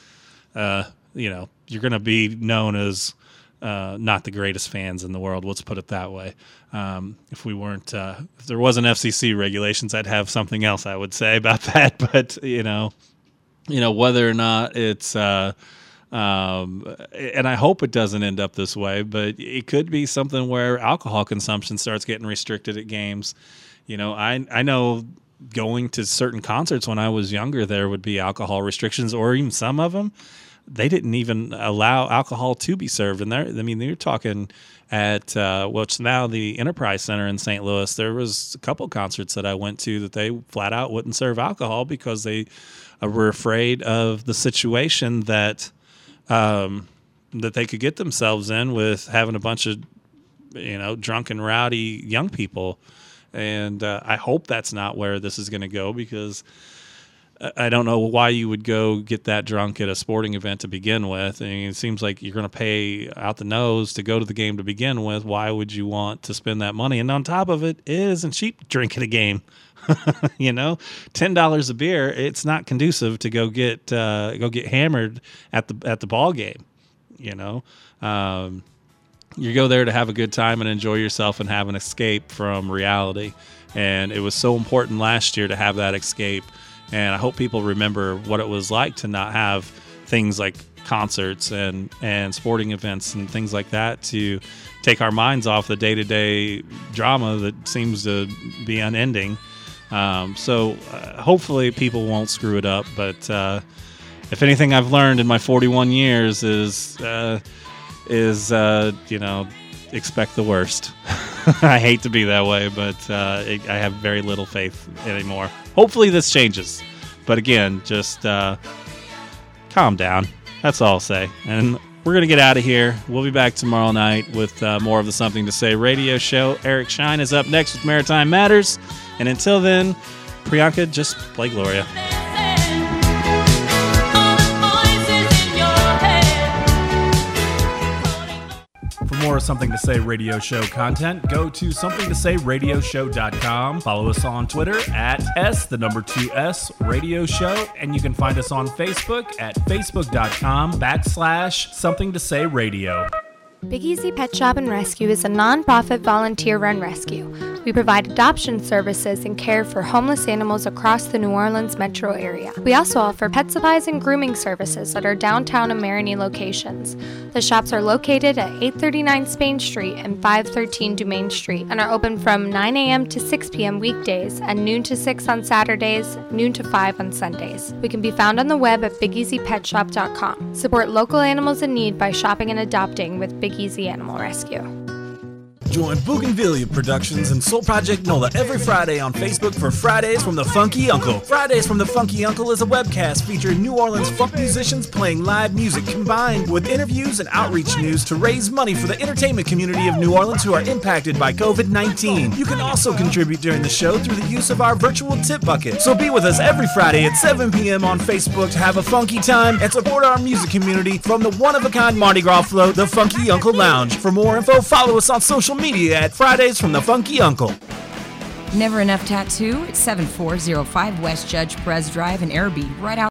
uh you know, you're going to be known as Uh, not the greatest fans in the world. Let's put it that way. Um, if we weren't, uh, if there wasn't F C C regulations, I'd have something else I would say about that. But you know, you know whether or not it's, uh, um, and I hope it doesn't end up this way. But it could be something where alcohol consumption starts getting restricted at games. You know, I I know going to certain concerts when I was younger, there would be alcohol restrictions, or even some of them. They didn't even allow alcohol to be served. And there, I mean, you're talking at uh, what's now the Enterprise Center in Saint Louis. There was a couple concerts that I went to that they flat out wouldn't serve alcohol because they uh, were afraid of the situation that um, that they could get themselves in with having a bunch of, you know, drunken, rowdy young people. And uh, I hope that's not where this is going to go, because I don't know why you would go get that drunk at a sporting event to begin with. I mean, it seems like you're going to pay out the nose to go to the game to begin with. Why would you want to spend that money? And on top of it, it isn't cheap to drink at a game. You know, ten dollars a beer. It's not conducive to go get uh, go get hammered at the at the ball game. You know, um, you go there to have a good time and enjoy yourself and have an escape from reality. And it was so important last year to have that escape. And I hope people remember what it was like to not have things like concerts and, and sporting events and things like that to take our minds off the day-to-day drama that seems to be unending. Um, so uh, hopefully people won't screw it up. But uh, if anything I've learned in my forty-one years is, uh, is uh, you know, expect the worst. I hate to be that way, but uh, it, I have very little faith anymore. Hopefully this changes. But again, just uh, calm down. That's all I'll say. And we're going to get out of here. We'll be back tomorrow night with uh, more of the Something to Say radio show. Eric Shine is up next with Maritime Matters. And until then, Priyanka, just play Gloria. For more Something to Say radio show content, go to something to say radio show dot com. Follow us on Twitter at S, the number two S, radio show. And you can find us on Facebook at facebook.com backslash something to say radio. Big Easy Pet Shop and Rescue is a non-profit volunteer-run rescue. We provide adoption services and care for homeless animals across the New Orleans metro area. We also offer pet supplies and grooming services at our downtown and Marigny locations. The shops are located at eight thirty-nine Spain Street and five thirteen Dumaine Street and are open from nine a.m. to six p.m. weekdays and noon to six on Saturdays, noon to five on Sundays. We can be found on the web at big easy pet shop dot com. Support local animals in need by shopping and adopting with Big Easy Animal Rescue. Join Bougainvillea Productions and Soul Project NOLA every Friday on Facebook for Fridays from the Funky Uncle. Fridays from the Funky Uncle is a webcast featuring New Orleans funk musicians playing live music combined with interviews and outreach news to raise money for the entertainment community of New Orleans who are impacted by covid nineteen. You can also contribute during the show through the use of our virtual tip bucket. So be with us every Friday at seven p.m. on Facebook to have a funky time and support our music community from the one-of-a-kind Mardi Gras float, the Funky Uncle Lounge. For more info, follow us on social media at Fridays from the Funky Uncle. Never Enough Tattoo at seven four zero five West Judge Perez Drive in Arabi, right out